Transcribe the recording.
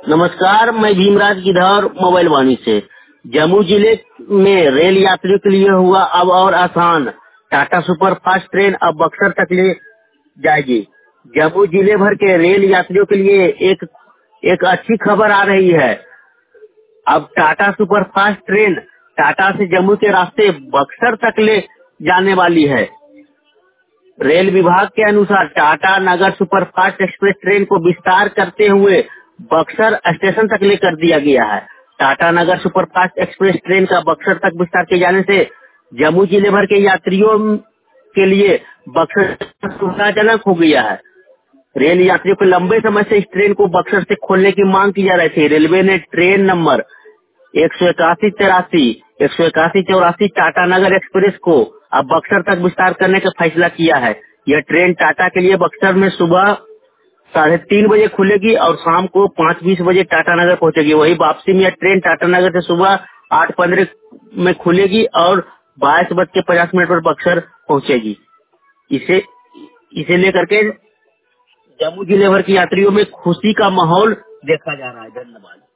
नमस्कार, मैं भीमराज गिद्धौर मोबाइल वाणी से। जम्मू जिले में रेल यात्रियों के लिए हुआ अब और आसान। टाटा सुपर फास्ट ट्रेन अब बक्सर तक ले जाएगी। जम्मू जिले भर के रेल यात्रियों के लिए एक एक अच्छी खबर आ रही है। अब Tata super fast train Tata से जम्मू के रास्ते बक्सर तक ले जाने वाली है। रेल विभाग के अनुसार Tatanagar superfast express train को विस्तार करते हुए बक्सर स्टेशन तक ले कर दिया गया है। Tatanagar superfast express train का बक्सर तक विस्तार किए जाने से जम्मू जिले भर के यात्रियों के लिए बक्सर सुविधाजनक हो गया है। रेल यात्रियों को लंबे समय से इस ट्रेन को बक्सर से खोलने की मांग की जा रही थी। रेलवे ने ट्रेन नंबर 181 चौरासी टाटा नगर एक्सप्रेस को अब बक्सर तक विस्तार करने का फैसला किया है। यह ट्रेन टाटा के लिए बक्सर में सुबह 3:30 बजे खुलेगी और शाम को 5:20 बजे टाटा नगर पहुंचेगी। वही वापसी में यह ट्रेन टाटा नगर से सुबह 8:15 में खुलेगी और 22:50 पर बक्सर पहुंचेगी। इसे इसे लेकर के जम्मू जिले भर के यात्रियों में खुशी का माहौल देखा जा रहा है। धन्यवाद।